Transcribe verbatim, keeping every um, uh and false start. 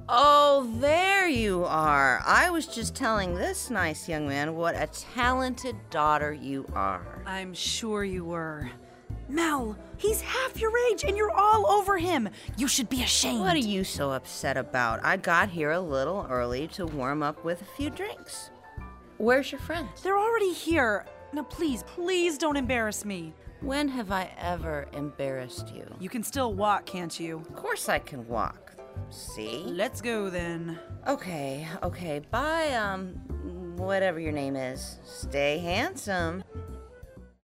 Oh, there you are. I was just telling this nice young man what a talented daughter you are. I'm sure you were. Mel, he's half your age and you're all over him. You should be ashamed. What are you so upset about? I got here a little early to warm up with a few drinks. Where's your friends? They're already here. Now please, please don't embarrass me. When have I ever embarrassed you? You can still walk, can't you? Of course I can walk. See? Let's go then. Okay, okay. Bye, um, whatever your name is. Stay handsome.